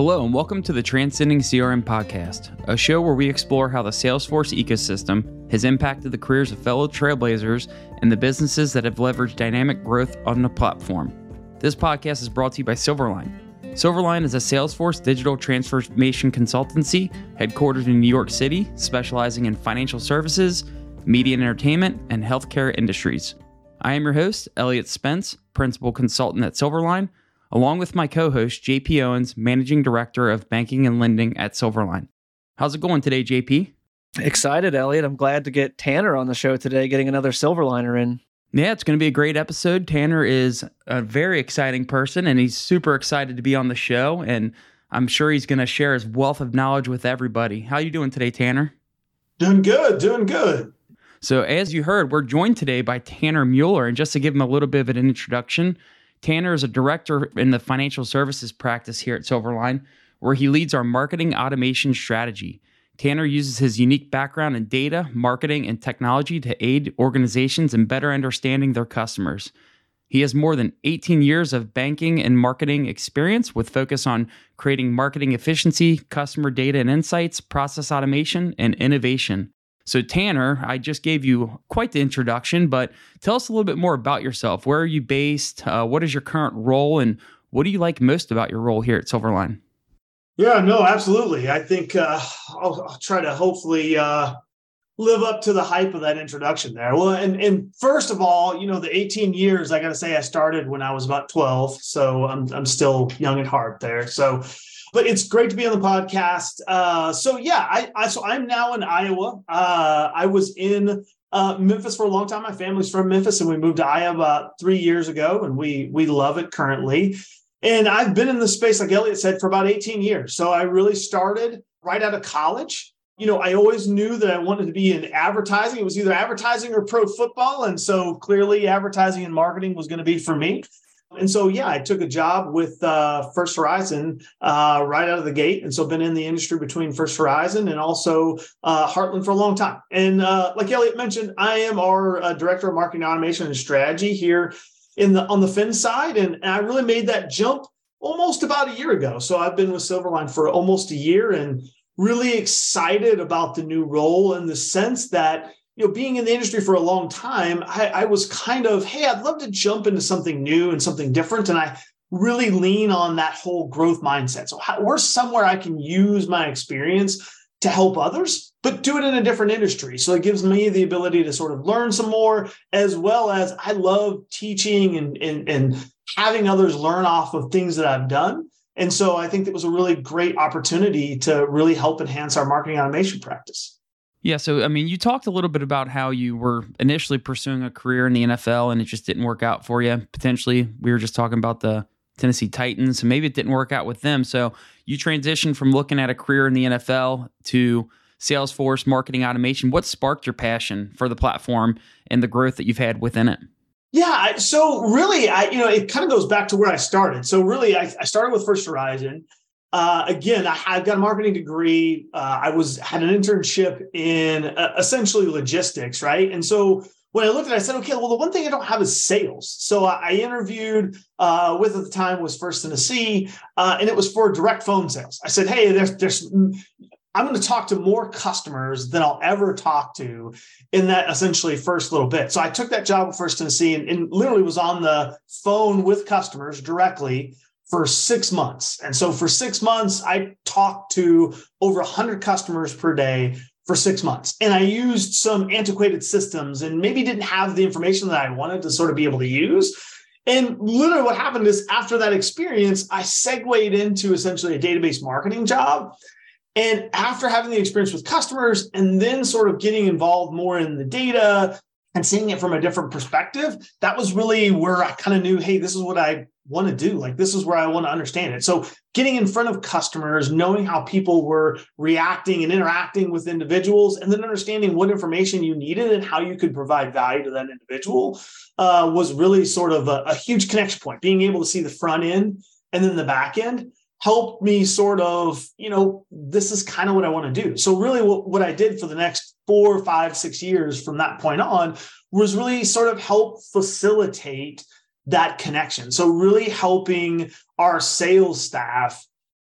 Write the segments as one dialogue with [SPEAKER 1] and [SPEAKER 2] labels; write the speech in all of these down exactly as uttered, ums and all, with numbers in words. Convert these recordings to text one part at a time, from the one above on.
[SPEAKER 1] Hello and welcome to the Transcending C R M podcast, a show where we explore how the Salesforce ecosystem has impacted the careers of fellow trailblazers and the businesses that have leveraged dynamic growth on the platform. This podcast is brought to you by Silverline. Silverline is a Salesforce digital transformation consultancy headquartered in New York City, specializing in financial services, media and entertainment, and healthcare industries. I am your host, Elliot Spence, principal consultant at Silverline, along with my co-host, J P Owens, Managing Director of Banking and Lending at Silverline. How's it going today, J P?
[SPEAKER 2] Excited, Elliot. I'm glad to get Tanner on the show today, getting another Silverliner in.
[SPEAKER 1] Yeah, it's going to be a great episode. Tanner is a very exciting person, and he's super excited to be on the show, and I'm sure he's going to share his wealth of knowledge with everybody. How you doing today, Tanner?
[SPEAKER 3] Doing good, doing good.
[SPEAKER 1] So as you heard, we're joined today by Tanner Mueller, and just to give him a little bit of an introduction, Tanner is a director in the financial services practice here at Silverline, where he leads our marketing automation strategy. Tanner uses his unique background in data, marketing, and technology to aid organizations in better understanding their customers. He has more than eighteen years of banking and marketing experience with focus on creating marketing efficiency, customer data and insights, process automation, and innovation. So Tanner, I just gave you quite the introduction, but tell us a little bit more about yourself. Where are you based? Uh, what is your current role? And what do you like most about your role here at Silverline?
[SPEAKER 3] Yeah, no, absolutely. I think uh, I'll, I'll try to hopefully uh, live up to the hype of that introduction there. Well, and, and first of all, you know, the eighteen years, I got to say I started when I was about twelve. So I'm, I'm still young at heart there. So But it's great to be on the podcast. Uh, so yeah, I, I so I'm now in Iowa. Uh, I was in uh, Memphis for a long time. My family's from Memphis, and we moved to Iowa about three years ago, and we we love it currently. And I've been in the space, like Elliot said, for about eighteen years. So I really started right out of college. You know, I always knew that I wanted to be in advertising. It was either advertising or pro football, and so clearly, advertising and marketing was going to be for me. And so, yeah, I took a job with uh, First Horizon uh, right out of the gate. And so been in the industry between First Horizon and also uh, Heartland for a long time. And uh, like Elliot mentioned, I am our uh, Director of Marketing Automation and Strategy here in the on the Fin side. And, and I really made that jump almost about a year ago. So I've been with Silverline for almost a year and really excited about the new role in the sense that, you know, being in the industry for a long time, I, I was kind of, hey, I'd love to jump into something new and something different. And I really lean on that whole growth mindset. So how, where's somewhere I can use my experience to help others, but do it in a different industry. So it gives me the ability to sort of learn some more, as well as I love teaching and, and, and having others learn off of things that I've done. And so I think it was a really great opportunity to really help enhance our marketing automation practice.
[SPEAKER 1] Yeah, so I mean, you talked a little bit about how you were initially pursuing a career in the N F L and it just didn't work out for you. Potentially, we were just talking about the Tennessee Titans, and maybe it didn't work out with them. So you transitioned from looking at a career in the N F L to Salesforce marketing automation. What sparked your passion for the platform and the growth that you've had within it?
[SPEAKER 3] Yeah, so really, I you know, it kind of goes back to where I started. So really, I, I started with First Horizon. Uh, again, I, I got a marketing degree. Uh, I was had an internship in uh, essentially logistics, right? And so when I looked at it, I said, okay, well, the one thing I don't have is sales. So I, I interviewed uh, with at the time was First Tennessee, uh, and it was for direct phone sales. I said, hey, there's, there's, I'm going to talk to more customers than I'll ever talk to in that essentially first little bit. So I took that job at First Tennessee and, and literally was on the phone with customers directly for six months. And so for six months, I talked to over one hundred customers per day for six months. And I used some antiquated systems and maybe didn't have the information that I wanted to sort of be able to use. And literally what happened is after that experience, I segued into essentially a database marketing job. And after having the experience with customers and then sort of getting involved more in the data and seeing it from a different perspective, that was really where I kind of knew, hey, this is what I want to do. Like, this is where I want to understand it. So getting in front of customers, knowing how people were reacting and interacting with individuals, and then understanding what information you needed and how you could provide value to that individual uh, was really sort of a, a huge connection point. Being able to see the front end and then the back end helped me sort of, you know, this is kind of what I want to do. So really what, what I did for the next four, five, six years from that point on was really sort of help facilitate that connection. So really helping our sales staff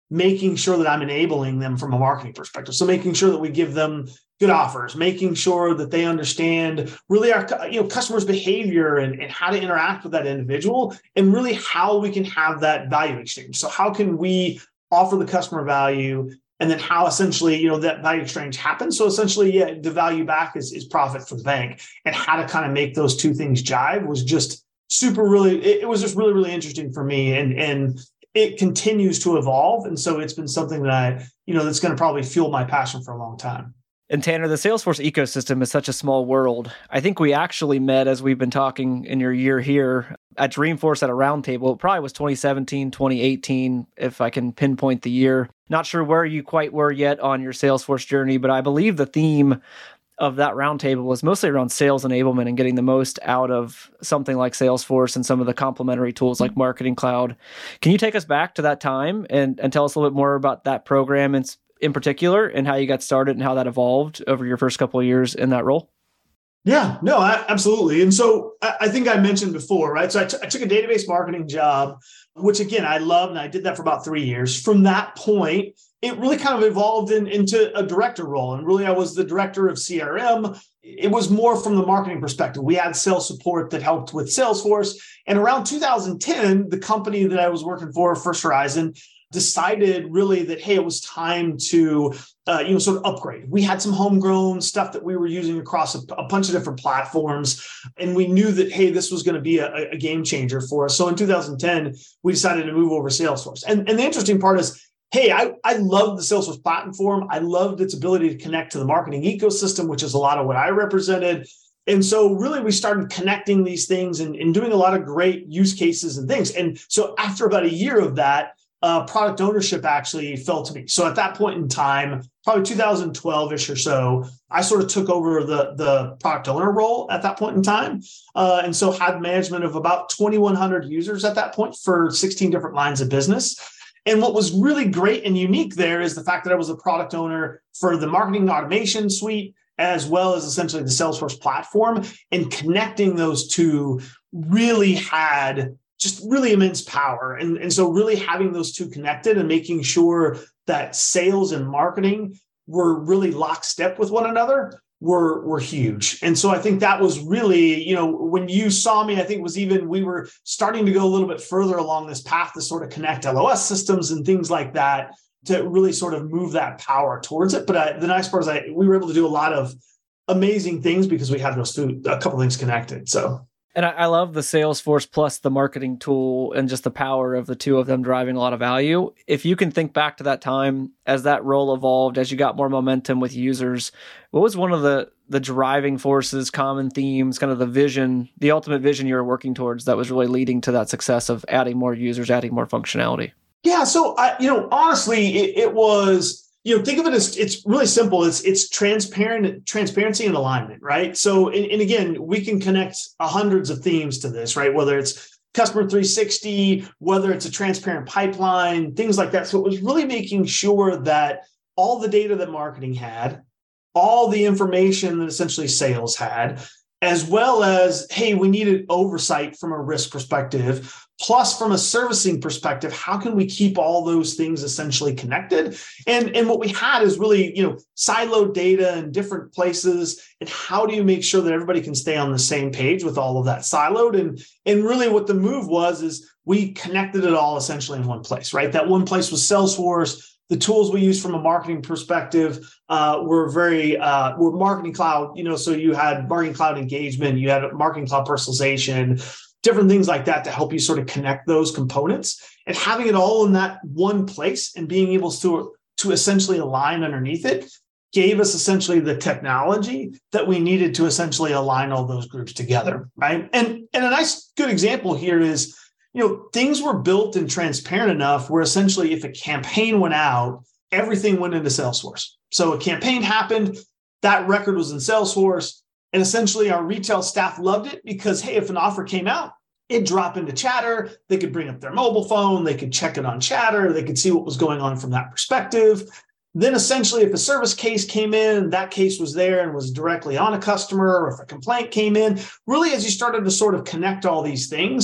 [SPEAKER 3] making sure that I'm enabling them from a marketing perspective. So making sure that we give them good offers, making sure that they understand really our you know customers' behavior and, and how to interact with that individual, and really how we can have that value exchange. So how can we offer the customer value, and then how essentially you know that value exchange happens. So essentially, yeah, the value back is, is profit for the bank, and how to kind of make those two things jive was just super really, it, it was just really, really interesting for me. And, and it continues to evolve. And so it's been something that I, you know, that's going to probably fuel my passion for a long time.
[SPEAKER 2] And Tanner, the Salesforce ecosystem is such a small world. I think we actually met as we've been talking in your year here at Dreamforce at a roundtable. It probably was twenty seventeen, twenty eighteen, if I can pinpoint the year. Not sure where you quite were yet on your Salesforce journey, but I believe the theme of that roundtable was mostly around sales enablement and getting the most out of something like Salesforce and some of the complementary tools like Marketing Cloud. Can you take us back to that time and, and tell us a little bit more about that program and in particular, and how you got started and how that evolved over your first couple of years in that role?
[SPEAKER 3] Yeah, no, I, absolutely. And so I, I think I mentioned before, right? So I, t- I took a database marketing job, which again, I loved, and I did that for about three years. From that point, it really kind of evolved in, into a director role. And really, I was the director of C R M. It was more from the marketing perspective. We had sales support that helped with Salesforce. And around two thousand ten, the company that I was working for, First Horizon, decided really that, hey, it was time to, uh, you know, sort of upgrade. We had some homegrown stuff that we were using across a, a bunch of different platforms. And we knew that, hey, this was going to be a, a game changer for us. So in two thousand ten, we decided to move over Salesforce. And, and the interesting part is, hey, I, I loved the Salesforce platform. I loved its ability to connect to the marketing ecosystem, which is a lot of what I represented. And so really we started connecting these things and, and doing a lot of great use cases and things. And so after about a year of that, uh, product ownership actually fell to me. So at that point in time, probably two thousand twelve-ish or so, I sort of took over the, the product owner role at that point in time. Uh, and so had management of about twenty-one hundred users at that point for sixteen different lines of business. And what was really great and unique there is the fact that I was a product owner for the marketing automation suite, as well as essentially the Salesforce platform, and connecting those two really had just really immense power. And, and so really having those two connected and making sure that sales and marketing were really lockstep with one another were, were huge. And so I think that was really, you know, when you saw me, I think it was even, we were starting to go a little bit further along this path to sort of connect L O S systems and things like that to really sort of move that power towards it. But I, the nice part is I, we were able to do a lot of amazing things because we had those two, a couple things connected. So.
[SPEAKER 2] And I, I love the Salesforce plus the marketing tool and just the power of the two of them driving a lot of value. If you can think back to that time as that role evolved, as you got more momentum with users, what was one of the the driving forces, common themes, kind of the vision, the ultimate vision you were working towards that was really leading to that success of adding more users, adding more functionality?
[SPEAKER 3] Yeah. So, I, you know, honestly, it, it was, you know, think of it as it's really simple. It's it's transparent, transparency and alignment, right? So, and, and again, we can connect hundreds of themes to this, right? Whether it's customer three sixty, whether it's a transparent pipeline, things like that. So it was really making sure that all the data that marketing had, all the information that essentially sales had, as well as, hey, we needed oversight from a risk perspective, plus from a servicing perspective, how can we keep all those things essentially connected? And, and what we had is really, you know, siloed data in different places. And how do you make sure that everybody can stay on the same page with all of that siloed? And, and really what the move was is we connected it all essentially in one place, right? That one place was Salesforce. The tools we used from a marketing perspective uh, were very, uh, were Marketing Cloud, you know, so you had Marketing Cloud engagement, you had Marketing Cloud personalization, different things like that to help you sort of connect those components, and having it all in that one place and being able to, to essentially align underneath it gave us essentially the technology that we needed to essentially align all those groups together, right? And, and a nice good example here is, you know, things were built and transparent enough where essentially if a campaign went out, everything went into Salesforce. So a campaign happened, that record was in Salesforce, and essentially our retail staff loved it because, hey, if an offer came out, it'd drop into Chatter, they could bring up their mobile phone, they could check it on Chatter, they could see what was going on from that perspective. Then essentially if a service case came in, that case was there and was directly on a customer, or if a complaint came in, really as you started to sort of connect all these things,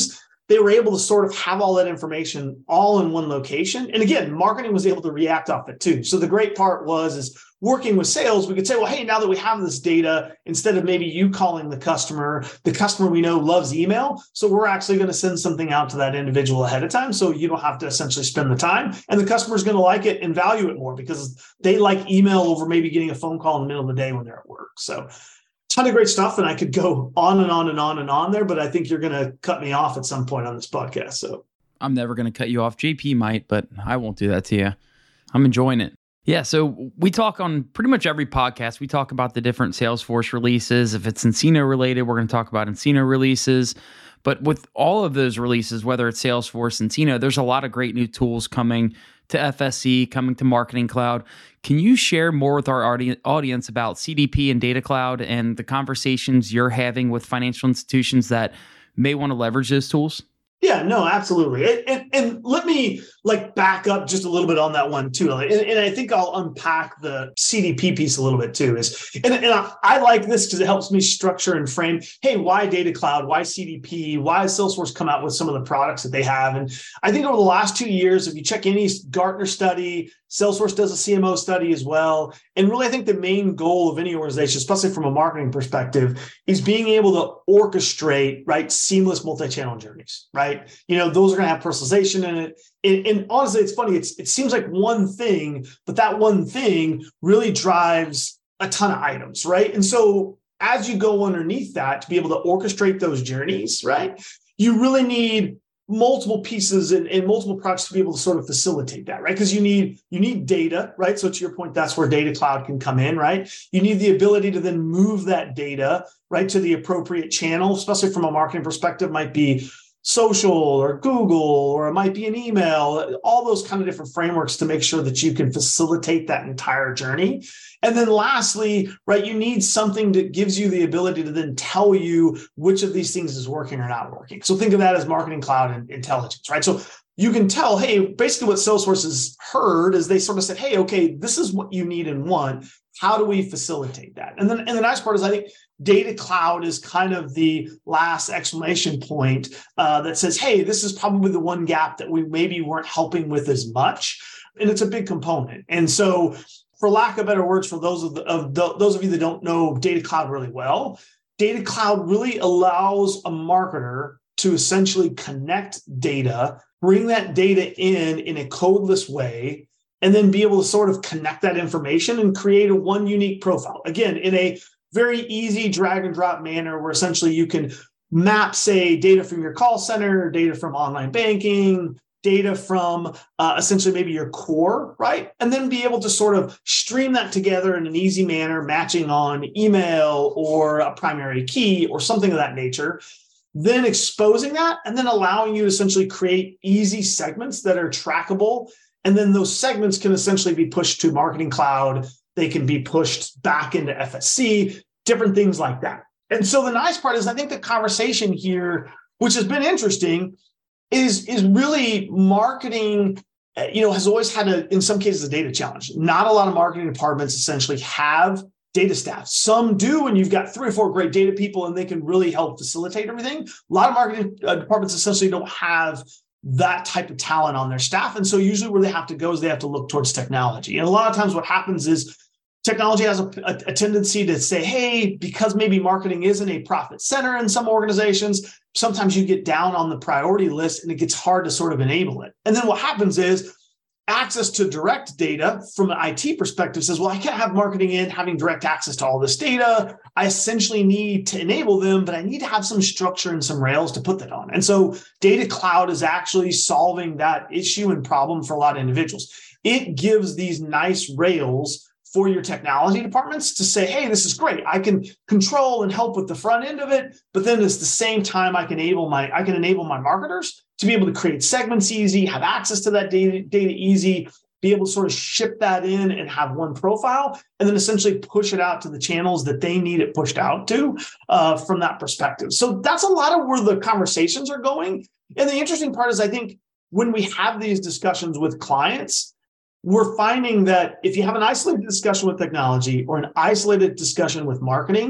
[SPEAKER 3] they were able to sort of have all that information all in one location. And again, marketing was able to react off it too. So the great part was is working with sales, we could say, well, hey, now that we have this data, instead of maybe you calling the customer, the customer we know loves email. So we're actually going to send something out to that individual ahead of time. So you don't have to essentially spend the time. And the customer's going to like it and value it more because they like email over maybe getting a phone call in the middle of the day when they're at work. So ton of great stuff. And I could go on and on and on and on there, but I think you're going to cut me off at some point on this podcast. So
[SPEAKER 1] I'm never going to cut you off. J P might, but I won't do that to you. I'm enjoying it. Yeah, so we talk on pretty much every podcast. We talk about the different Salesforce releases. If it's Encino related, we're going to talk about Encino releases. But with all of those releases, whether it's Salesforce, Encino, there's a lot of great new tools coming to F S C, coming to Marketing Cloud. Can you share more with our audi- audience about C D P and Data Cloud and the conversations you're having with financial institutions that may want to leverage those tools?
[SPEAKER 3] Yeah, no, absolutely. And, and, and let me like back up just a little bit on that one too. And, and I think I'll unpack the C D P piece a little bit too. Is and, and I, I like this because it helps me structure and frame, hey, why Data Cloud? Why C D P? Why has Salesforce come out with some of the products that they have? And I think over the last two years, if you check any Gartner study, Salesforce does a C M O study as well. And really, I think the main goal of any organization, especially from a marketing perspective, is being able to orchestrate, right, seamless multi-channel journeys, right? You know, those are going to have personalization in it. And, and honestly, it's funny. It's, it seems like one thing, but that one thing really drives a ton of items, right? And so as you go underneath that to be able to orchestrate those journeys, right, you really need multiple pieces and, and multiple products to be able to sort of facilitate that, right? Because you need you need data, right? So to your point, that's where Data Cloud can come in, right? You need the ability to then move that data, right, to the appropriate channel, especially from a marketing perspective, might be social or Google, or it might be an email, all those kind of different frameworks to make sure that you can facilitate that entire journey. And then lastly, right, you need something that gives you the ability to then tell you which of these things is working or not working. So think of that as Marketing Cloud and intelligence, right? So you can tell, hey, basically what Salesforce has heard is they sort of said, hey, okay, this is what you need and want. How do we facilitate that? And then and the nice part is I think Data Cloud is kind of the last exclamation point uh, that says, hey, this is probably the one gap that we maybe weren't helping with as much. And it's a big component. And so for lack of better words, for those of, the, of the, those of you that don't know Data Cloud really well, Data Cloud really allows a marketer to essentially connect data, bring that data in in a codeless way, and then be able to sort of connect that information and create a one unique profile. Again, in a very easy drag and drop manner where essentially you can map, say, data from your call center, data from online banking, data from uh, essentially maybe your core, right? And then be able to sort of stream that together in an easy manner, matching on email or a primary key or something of that nature. Then exposing that and then allowing you to essentially create easy segments that are trackable. And then those segments can essentially be pushed to Marketing Cloud. They can be pushed back into F S C, different things like that. And so the nice part is I think the conversation here, which has been interesting, is, is really marketing, you know, has always had a, in some cases, a data challenge. Not a lot of marketing departments essentially have data staff. Some do, and you've got three or four great data people and they can really help facilitate everything. A lot of marketing uh, departments essentially don't have that type of talent on their staff. And so usually where they have to go is they have to look towards technology. And a lot of times what happens is technology has a, a, a tendency to say, hey, because maybe marketing isn't a profit center in some organizations, sometimes you get down on the priority list and it gets hard to sort of enable it. And then what happens is access to direct data from an I T perspective says, well, I can't have marketing in having direct access to all this data. I essentially need to enable them, but I need to have some structure and some rails to put that on. And so Data Cloud is actually solving that issue and problem for a lot of individuals. It gives these nice rails for your technology departments to say, hey, this is great. I can control and help with the front end of it, but then at the same time, I can enable my I can enable my marketers to be able to create segments easy, have access to that data, data easy, be able to sort of ship that in and have one profile, and then essentially push it out to the channels that they need it pushed out to uh, from that perspective. So that's a lot of where the conversations are going. And the interesting part is I think when we have these discussions with clients, we're finding that if you have an isolated discussion with technology or an isolated discussion with marketing,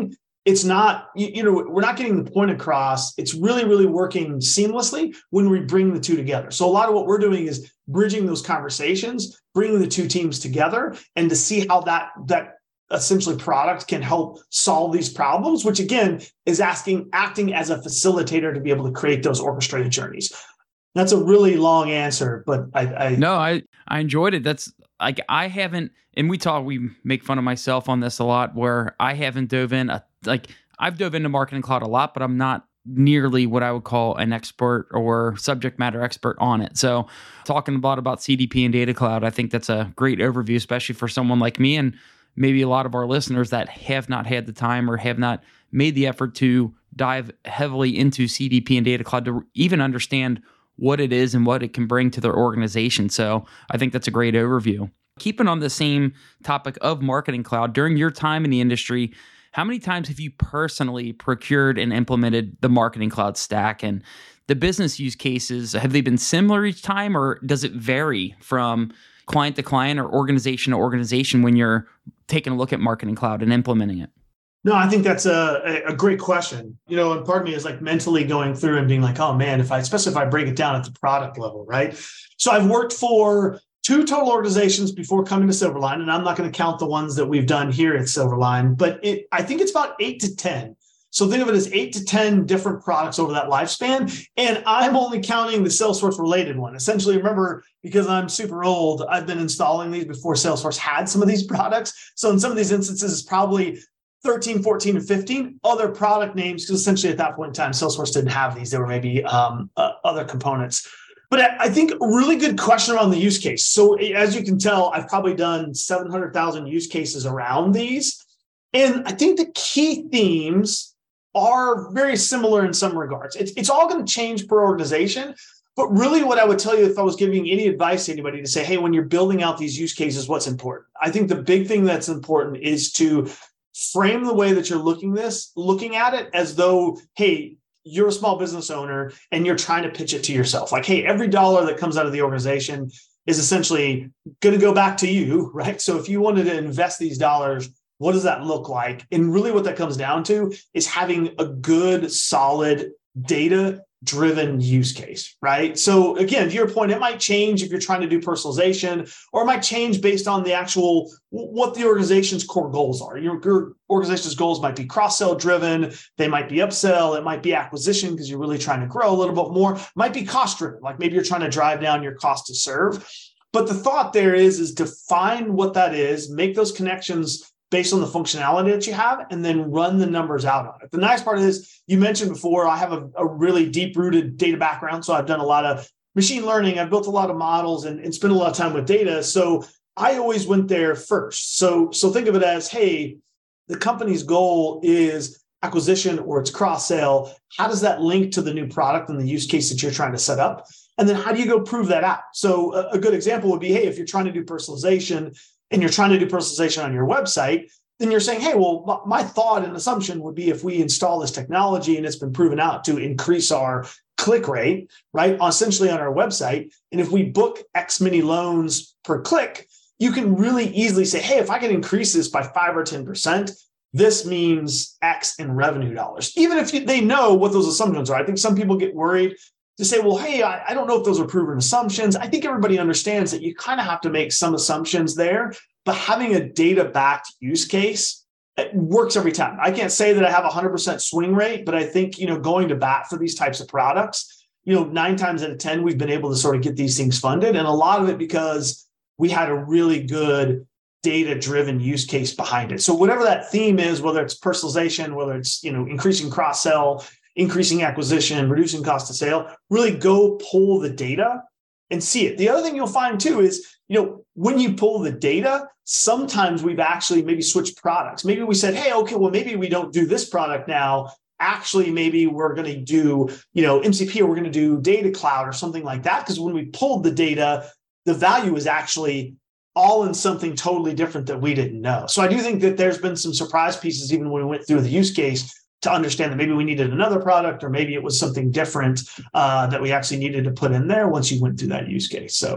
[SPEAKER 3] it's not, you, you know, we're not getting the point across. It's really, really working seamlessly when we bring the two together. So a lot of what we're doing is bridging those conversations, bringing the two teams together, and to see how that that essentially product can help solve these problems, which again is asking acting as a facilitator to be able to create those orchestrated journeys. That's a really long answer, but I, I
[SPEAKER 1] no, I I enjoyed it. That's like I haven't, and we talk, we make fun of myself on this a lot, where I haven't dove in a, like I've dove into Marketing Cloud a lot, but I'm not nearly what I would call an expert or subject matter expert on it. So talking a lot about C D P and Data Cloud, I think that's a great overview, especially for someone like me and maybe a lot of our listeners that have not had the time or have not made the effort to dive heavily into C D P and Data Cloud to even understand what it is and what it can bring to their organization. So I think that's a great overview. Keeping on the same topic of Marketing Cloud, during your time in the industry, how many times have you personally procured and implemented the Marketing Cloud stack? And the business use cases, have they been similar each time, or does it vary from client to client or organization to organization when you're taking a look at Marketing Cloud and implementing it?
[SPEAKER 3] No, I think that's a, a great question. You know, and part of me is like mentally going through and being like, oh man, if I, especially if I break it down at the product level, right? So I've worked for two total organizations before coming to Silverline, and I'm not going to count the ones that we've done here at Silverline, but it, I think it's about eight to ten. So think of it as eight to ten different products over that lifespan. And I'm only counting the Salesforce related one. Essentially, remember, because I'm super old, I've been installing these before Salesforce had some of these products. So in some of these instances, it's probably thirteen, fourteen, and fifteen other product names, because essentially at that point in time, Salesforce didn't have these. There were maybe um, uh, other components. But I think a really good question around the use case. So as you can tell, I've probably done seven hundred thousand use cases around these. And I think the key themes are very similar in some regards. It's, it's all going to change per organization. But really what I would tell you if I was giving any advice to anybody to say, hey, when you're building out these use cases, what's important? I think the big thing that's important is to frame the way that you're looking this, looking at it as though, hey, you're a small business owner and you're trying to pitch it to yourself. Like, hey, every dollar that comes out of the organization is essentially going to go back to you, right? So if you wanted to invest these dollars, what does that look like? And really what that comes down to is having a good, solid, data-driven use case, right? So again, to your point, it might change if you're trying to do personalization, or it might change based on the actual, what the organization's core goals are. Your, your organization's goals might be cross-sell driven. They might be upsell. It might be acquisition because you're really trying to grow a little bit more. It might be cost driven. Like maybe you're trying to drive down your cost to serve. But the thought there is, is define what that is, make those connections based on the functionality that you have, and then run the numbers out on it. The nice part is, you mentioned before, I have a, a really deep-rooted data background. So I've done a lot of machine learning. I've built a lot of models and, and spent a lot of time with data. So I always went there first. So, so think of it as, hey, the company's goal is acquisition or it's cross-sale. How does that link to the new product and the use case that you're trying to set up? And then how do you go prove that out? So a, a good example would be, hey, if you're trying to do personalization, and you're trying to do personalization on your website, then you're saying, hey, well, my thought and assumption would be if we install this technology and it's been proven out to increase our click rate, right, essentially on our website, and if we book X many loans per click, you can really easily say, hey, if I can increase this by five or ten percent, this means X in revenue dollars, even if you, they know what those assumptions are. I think some people get worried to say, well, hey, I, I don't know if those are proven assumptions. I think everybody understands that you kind of have to make some assumptions there, but having a data-backed use case, it works every time. I can't say that I have a one hundred percent swing rate, but I think, you know, going to bat for these types of products, you know, nine times out of ten, we've been able to sort of get these things funded. And a lot of it because we had a really good data-driven use case behind it. So whatever that theme is, whether it's personalization, whether it's, you know, increasing cross-sell, increasing acquisition, reducing cost of sale, really go pull the data and see it. The other thing you'll find too is, you know, when you pull the data, sometimes we've actually maybe switched products. Maybe we said, hey, okay, well, maybe we don't do this product now. Actually, maybe we're going to do, you know, M C P, or we're going to do Data Cloud or something like that. Because when we pulled the data, the value is actually all in something totally different that we didn't know. So I do think that there's been some surprise pieces, even when we went through the use case, to understand that maybe we needed another product, or maybe it was something different uh, that we actually needed to put in there once you went through that use case. So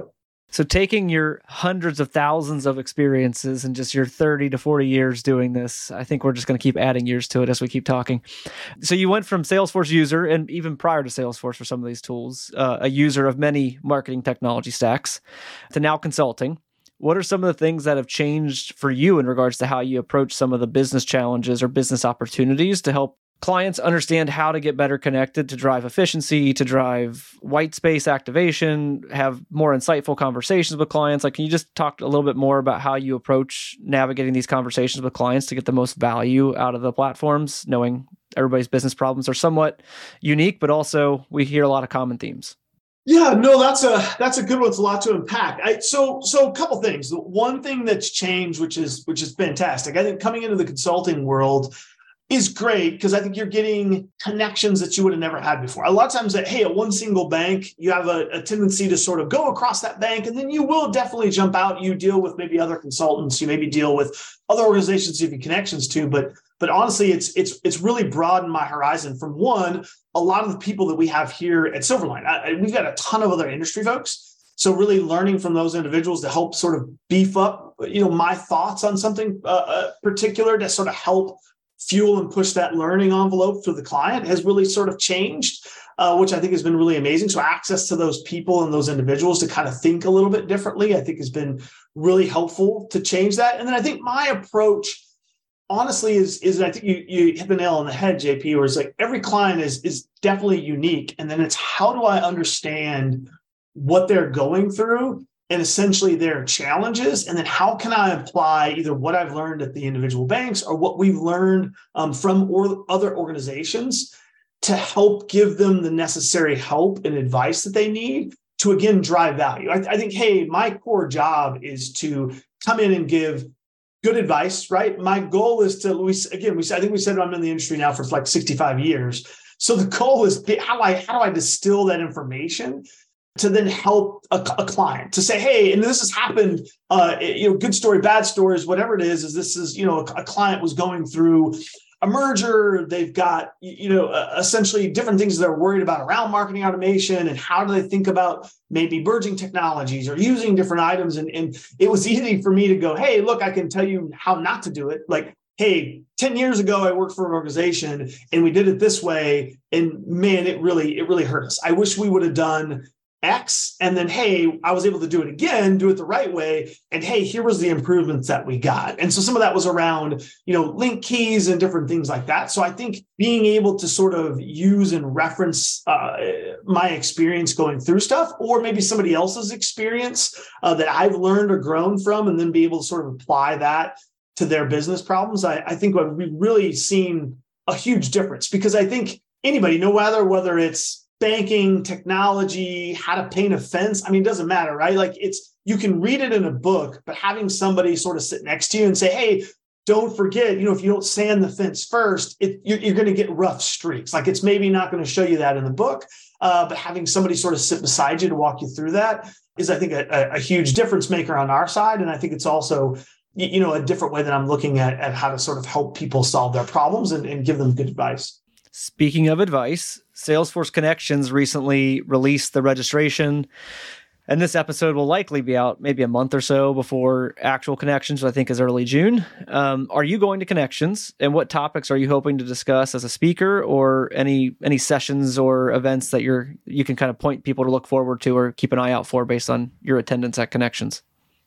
[SPEAKER 2] So taking your hundreds of thousands of experiences and just your thirty to forty years doing this, I think we're just going to keep adding years to it as we keep talking. So you went from Salesforce user, and even prior to Salesforce for some of these tools, uh, a user of many marketing technology stacks, to now consulting. What are some of the things that have changed for you in regards to how you approach some of the business challenges or business opportunities to help clients understand how to get better connected, to drive efficiency, to drive white space activation, have more insightful conversations with clients? Like, can you just talk a little bit more about how you approach navigating these conversations with clients to get the most value out of the platforms, knowing everybody's business problems are somewhat unique, but also we hear a lot of common themes?
[SPEAKER 3] Yeah, no, that's a that's a good one. It's a lot to unpack. I, so so a couple things. One thing that's changed, which is which is fantastic. I think coming into the consulting world is great because I think you're getting connections that you would have never had before. A lot of times that, hey, at one single bank, you have a, a tendency to sort of go across that bank, and then you will definitely jump out. You deal with maybe other consultants, you maybe deal with other organizations you have connections to, but but honestly, it's it's it's really broadened my horizon. From one, a lot of the people that we have here at Silverline, I, we've got a ton of other industry folks. So really learning from those individuals to help sort of beef up, you know, my thoughts on something uh, particular to sort of help fuel and push that learning envelope for the client has really sort of changed, uh, which I think has been really amazing. So access to those people and those individuals to kind of think a little bit differently, I think has been really helpful to change that. And then I think my approach, honestly, is, is I think you, you hit the nail on the head, J P, where it's like every client is, is definitely unique. And then it's how do I understand what they're going through and essentially their challenges, and then how can I apply either what I've learned at the individual banks or what we've learned um, from or other organizations to help give them the necessary help and advice that they need to, again, drive value. I, I think, hey, my core job is to come in and give good advice, right? My goal is to, we, again, we I think we said I'm in the industry now for like sixty-five years. So the goal is how do I, how do I distill that information to then help a, a client to say, hey, and this has happened, uh, you know, good story, bad stories, whatever it is, is this is, you know, a, a client was going through a merger. They've got, you know, uh, essentially different things they're worried about around marketing automation and how do they think about maybe merging technologies or using different items. And, and it was easy for me to go, hey, look, I can tell you how not to do it. Like, hey, ten years ago, I worked for an organization and we did it this way. And man, it really, it really hurt us. I wish we would have done X, and then, hey, I was able to do it again, do it the right way. And hey, here was the improvements that we got. And so some of that was around, you know, link keys and different things like that. So I think being able to sort of use and reference uh, my experience going through stuff, or maybe somebody else's experience uh, that I've learned or grown from, and then be able to sort of apply that to their business problems. I, I think we've really seen a huge difference, because I think anybody, no matter whether it's banking, technology, how to paint a fence. I mean, it doesn't matter, right? Like it's, you can read it in a book, but having somebody sort of sit next to you and say, hey, don't forget, you know, if you don't sand the fence first, it, you're, you're going to get rough streaks. Like it's maybe not going to show you that in the book, uh, but having somebody sort of sit beside you to walk you through that is, I think, a, a huge difference maker on our side. And I think it's also, you know, a different way that I'm looking at, at how to sort of help people solve their problems and, and give them good advice.
[SPEAKER 2] Speaking of advice, Salesforce Connections recently released the registration, and this episode will likely be out maybe a month or so before actual Connections, which I think is early June. Um, are you going to Connections, and what topics are you hoping to discuss as a speaker, or any any sessions or events that you're you can kind of point people to look forward to or keep an eye out for based on your attendance at Connections?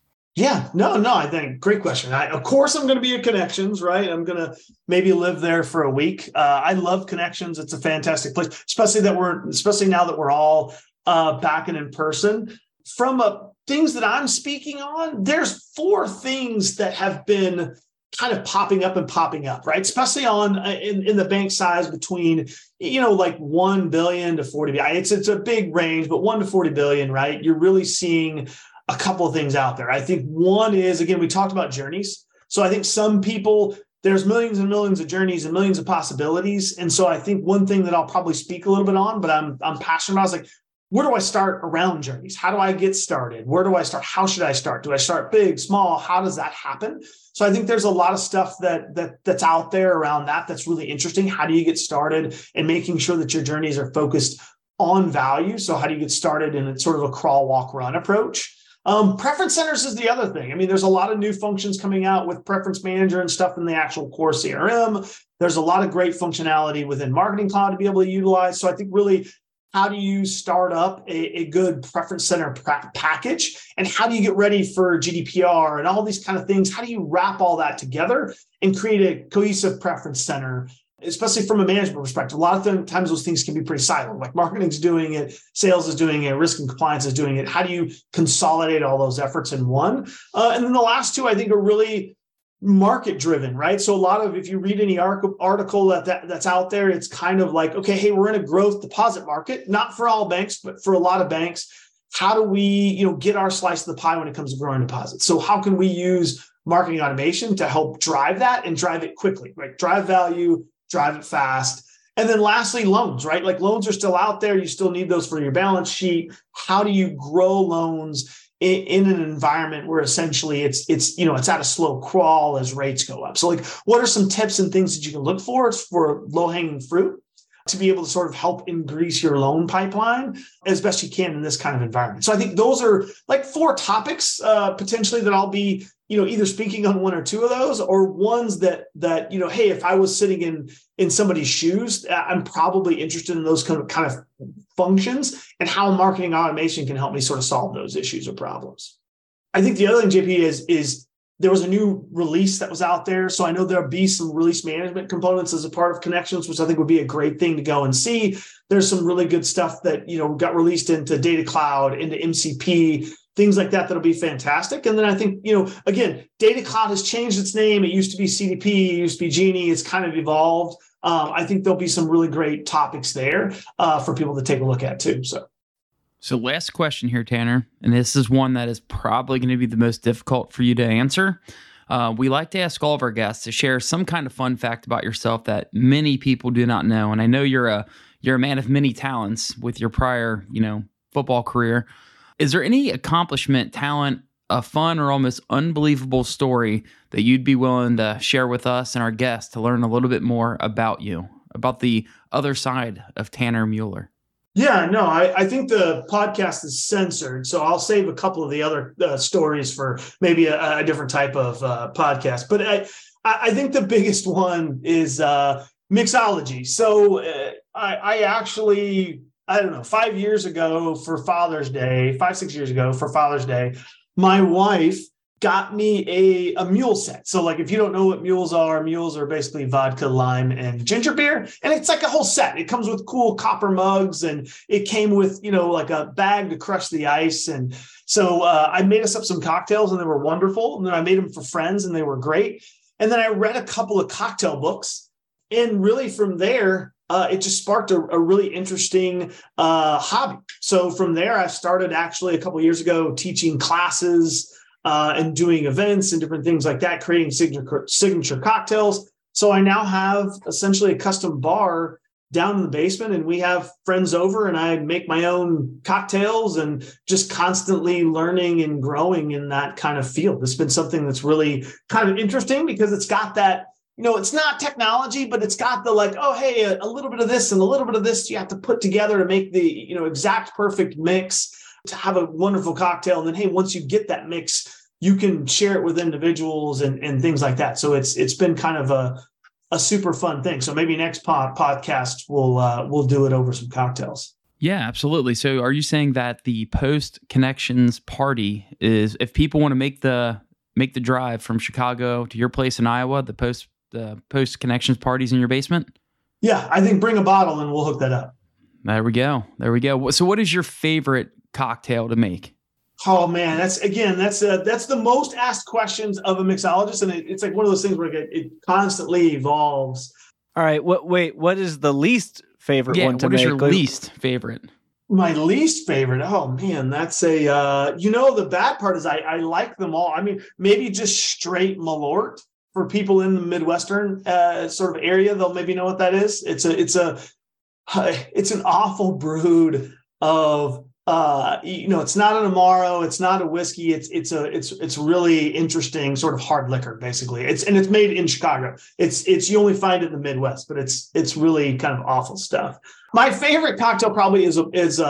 [SPEAKER 3] Yeah, no, no, I think great question. I, of course, I'm going to be at Connections, right? I'm going to maybe live there for a week. Uh, I love Connections. It's a fantastic place, especially that we're, especially now that we're all uh, back and in person. From uh, things that I'm speaking on, there's four things that have been kind of popping up and popping up, right? Especially on uh, in, in the bank size between, you know, like one billion to forty billion. It's, it's a big range, but one to forty billion, right? You're really seeing a couple of things out there. I think one is, again, we talked about journeys. So I think some people, there's millions and millions of journeys and millions of possibilities. And so I think one thing that I'll probably speak a little bit on, but I'm I'm passionate about is like, where do I start around journeys? How do I get started? Where do I start? How should I start? Do I start big, small? How does that happen? So I think there's a lot of stuff that that that's out there around that that's really interesting. How do you get started, and making sure that your journeys are focused on value? So how do you get started in a sort of a crawl, walk, run approach? Um, preference centers is the other thing. I mean, there's a lot of new functions coming out with Preference Manager and stuff in the actual core C R M. There's a lot of great functionality within Marketing Cloud to be able to utilize. So I think really, how do you start up a, a good preference center pra- package? And how do you get ready for G D P R and all these kind of things? How do you wrap all that together and create a cohesive preference center, especially from a management perspective? A lot of times those things can be pretty siloed, like marketing's doing it, sales is doing it, risk and compliance is doing it. How do you consolidate all those efforts in one? Uh, and then the last two, I think, are really market driven, right? So a lot of, if you read any article that, that that's out there, it's kind of like, okay, hey, we're in a growth deposit market, not for all banks, but for a lot of banks. How do we, you know, get our slice of the pie when it comes to growing deposits? So how can we use marketing automation to help drive that and drive it quickly, right? Drive value, drive it fast. And then lastly, loans, right? Like loans are still out there. You still need those for your balance sheet. How do you grow loans in, in an environment where essentially it's, it's, you know, it's at a slow crawl as rates go up? So like, what are some tips and things that you can look for for low-hanging fruit to be able to sort of help increase your loan pipeline as best you can in this kind of environment? So I think those are like four topics uh, potentially that I'll be, you know, either speaking on one or two of those, or ones that, that, you know, hey, if I was sitting in, in somebody's shoes, I'm probably interested in those kind of, kind of functions and how marketing automation can help me sort of solve those issues or problems. I think the other thing, J P, is, is there was a new release that was out there. So I know there'll be some release management components as a part of Connections, which I think would be a great thing to go and see. There's some really good stuff that, you know, got released into Data Cloud, into M C P, things like that, that'll be fantastic. And then I think, you know, again, Data Cloud has changed its name. It used to be C D P, it used to be Genie. It's kind of evolved. Um, I think there'll be some really great topics there uh, for people to take a look at too. So.
[SPEAKER 1] So last question here, Tanner, and this is one that is probably going to be the most difficult for you to answer. Uh, we like to ask all of our guests to share some kind of fun fact about yourself that many people do not know. And I know you're a you're a man of many talents with your prior, you know, football career. Is there any accomplishment, talent, a fun or almost unbelievable story that you'd be willing to share with us and our guests to learn a little bit more about you, about the other side of Tanner Mueller?
[SPEAKER 3] Yeah, no, I, I think the podcast is censored, so I'll save a couple of the other uh, stories for maybe a, a different type of uh, podcast. But I, I think the biggest one is uh, mixology. So uh, I, I actually, I don't know, five years ago for Father's Day, five, six years ago for Father's Day, my wife got me a, a mule set. So like, if you don't know what mules are, mules are basically vodka, lime, and ginger beer. And it's like a whole set. It comes with cool copper mugs, and it came with, you know, like a bag to crush the ice. And so uh, I made us up some cocktails, and they were wonderful. And then I made them for friends, and they were great. And then I read a couple of cocktail books. And really from there, uh, it just sparked a, a really interesting uh, hobby. So from there, I started actually a couple of years ago teaching classes Uh, and doing events and different things like that, creating signature signature cocktails. So I now have essentially a custom bar down in the basement, and we have friends over, and I make my own cocktails and just constantly learning and growing in that kind of field. It's been something that's really kind of interesting because it's got that, you know, it's not technology, but it's got the like, oh, hey, a, a little bit of this and a little bit of this you have to put together to make the, you know, exact perfect mix to have a wonderful cocktail. And then, hey, once you get that mix, you can share it with individuals and, and things like that. So it's it's been kind of a, a super fun thing. So maybe next pod, podcast, we'll uh, we'll do it over some cocktails. Yeah,
[SPEAKER 1] absolutely. So are you saying that the Post Connections party is, if people want to make the make the drive from Chicago to your place in Iowa, the Post the Post Connections party's in your basement?
[SPEAKER 3] Yeah, I think bring a bottle and we'll hook that up.
[SPEAKER 1] There we go. There we go. So what is your favorite cocktail to make?
[SPEAKER 3] Oh man, that's again, that's uh, that's the most asked questions of a mixologist, and it, it's like one of those things where it, it constantly evolves.
[SPEAKER 2] All right, what? Wait, what is the least favorite
[SPEAKER 1] yeah,
[SPEAKER 2] one to
[SPEAKER 1] what
[SPEAKER 2] make?
[SPEAKER 1] What is your least favorite?
[SPEAKER 3] My least favorite. Oh man, that's a. Uh, you know, the bad part is I I like them all. I mean, maybe just straight Malort for people in the Midwestern uh, sort of area. They'll maybe know what that is. It's a it's a it's an awful brood of. Uh, you know, it's not an Amaro, it's not a whiskey. It's it's a it's it's really interesting sort of hard liquor, basically. It's and it's made in Chicago. It's it's you only find it in the Midwest, but it's it's really kind of awful stuff. My favorite cocktail probably is a, is a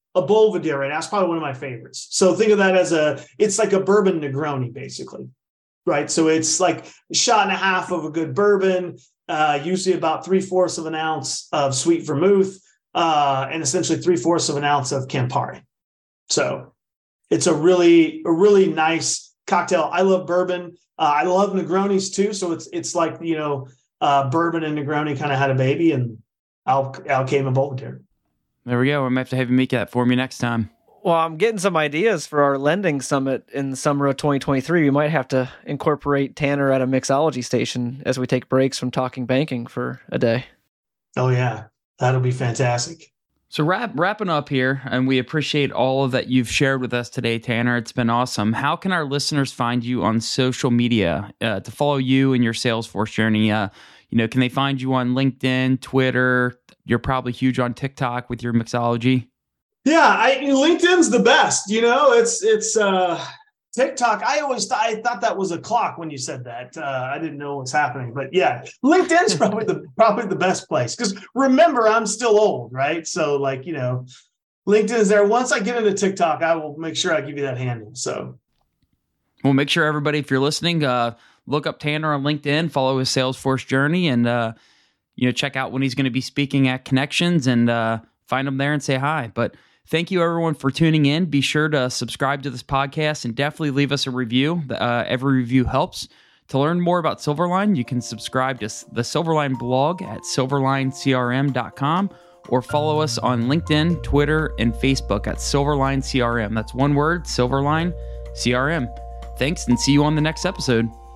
[SPEAKER 3] a Belvedere right now. It's probably one of my favorites. So think of that as a, it's like a bourbon Negroni, basically, right? So it's like a shot and a half of a good bourbon, uh, usually about three-fourths of an ounce of sweet vermouth, uh, and essentially three-fourths of an ounce of Campari. So it's a really, a really nice cocktail. I love bourbon. Uh, I love Negronis too. So it's, it's like, you know, uh, bourbon and Negroni kind of had a baby, and out, out came a Belvedere.
[SPEAKER 1] There we go. I'm going to have to have you make that for me next time.
[SPEAKER 2] Well, I'm getting some ideas for our lending summit in the summer of twenty twenty-three. We might have to incorporate Tanner at a mixology station as we take breaks from talking banking for a day.
[SPEAKER 3] Oh, yeah. That'll be fantastic.
[SPEAKER 1] So wrap, wrapping up here, and we appreciate all of that you've shared with us today, Tanner. It's been awesome. How can our listeners find you on social media uh, to follow you and your Salesforce journey? Uh, you know, can they find you on LinkedIn, Twitter? You're probably huge on TikTok with your mixology.
[SPEAKER 3] Yeah, I, LinkedIn's the best. You know, it's it's uh, TikTok. I always th- I thought that was a clock when you said that. Uh, I didn't know what's happening, but yeah, LinkedIn's probably the probably the best place, because remember, I'm still old, right? So like, you know, LinkedIn is there. Once I get into TikTok, I will make sure I give you that handle. So,
[SPEAKER 1] well, make sure everybody, if you're listening, uh, look up Tanner on LinkedIn, follow his Salesforce journey, and uh, you know, check out when he's going to be speaking at Connections, and uh, find him there and say hi. But thank you, everyone, for tuning in. Be sure to subscribe to this podcast and definitely leave us a review. Uh, every review helps. To learn more about Silverline, you can subscribe to the Silverline blog at silverline c r m dot com or follow us on LinkedIn, Twitter, and Facebook at Silverline C R M. That's one word, Silverline C R M. Thanks, and see you on the next episode.